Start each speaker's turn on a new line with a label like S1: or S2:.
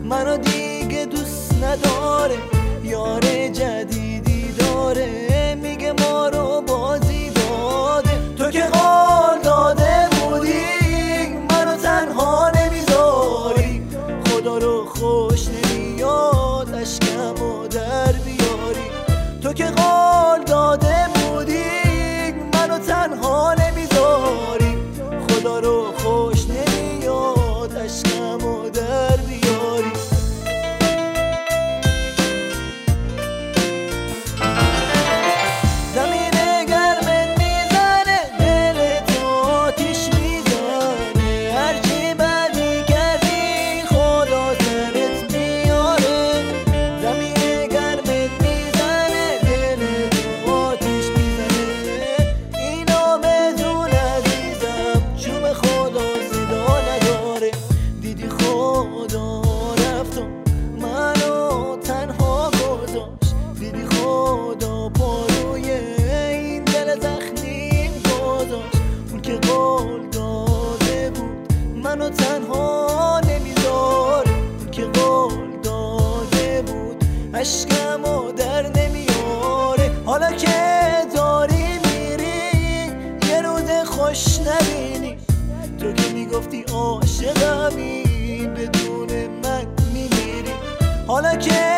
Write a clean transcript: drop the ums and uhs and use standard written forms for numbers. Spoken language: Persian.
S1: منو دیگه دوست نداره، یار جدیدی داره، میگه ما رو بازی داده. تو که قول داده بودی منو تنها نمیذاری، خدا رو خوش نمیاد اشکمو در بیاری. تو که قول داده بودی منو تنها نمیذاری، خدا رو خوش نمیاد اشکمو در بیاری. زمین گرمت میزنه، دلت آتیش میزنه، هرچی بدی کردی خدا سرت میاره. زمین گرمت میزنه، دلت آتیش میزنه، اینا بدون عزیزم چوب خدا صدا نداره. دیدی خدا رفتم منو تنها گذاشت، دیدی خدا پاروی این دل زخمیم گذاشت. اون که قول داده بود منو تنها نمیذاره، اون که قول داده بود اشکمو در نمیاره. حالا که داری میری یه روز خوش نبینی، تو که میگفتی عاشقمی بدون من میمیری. حالا که